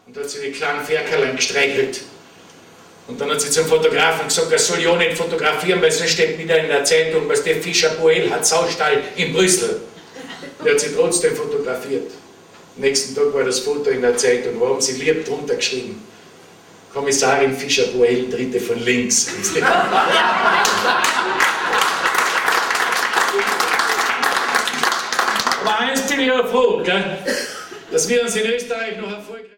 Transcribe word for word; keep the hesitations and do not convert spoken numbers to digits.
Und da hat sie die kleinen Ferkerlein gestreichelt. Und dann hat sie zum Fotografen gesagt, er soll ja nicht fotografieren, weil sonst steht wieder in der Zeitung, was der Fischer Boel hat Saustall in Brüssel. Der hat sie trotzdem fotografiert. Am nächsten Tag war das Foto in der Zeitung, wo haben sie lieb drunter geschrieben. Kommissarin Fischer Boel, dritte von links. Aber eins bin ich ja froh, gell? Dass wir uns in Österreich noch erfolgreich